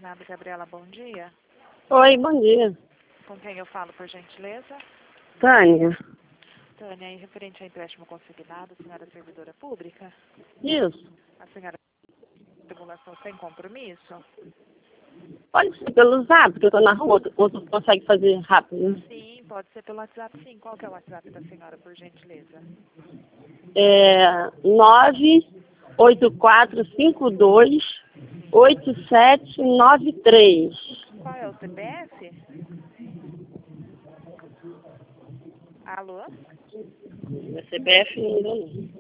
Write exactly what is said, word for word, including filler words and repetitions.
consignado, Gabriela, bom dia. Oi, bom dia. Com quem eu falo, por gentileza? Tânia. Tânia, e referente ao empréstimo consignado, a senhora é servidora pública? Isso. A senhora tem regulação sem compromisso? Pode ser pelo zap, porque eu tô na rua, ou tu consegue fazer rápido. Sim, pode ser pelo WhatsApp, sim. Qual que é o WhatsApp da senhora, por gentileza? É nove oito quatro cinco dois oito sete nove três. Qual é o C P F? Alô? Meu C P F ainda não.